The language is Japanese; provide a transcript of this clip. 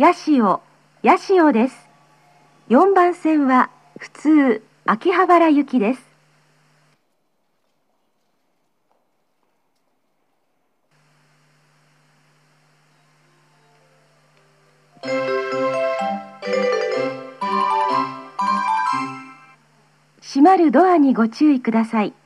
八潮です。4番線は普通秋葉原行きです。閉まるドアにご注意ください。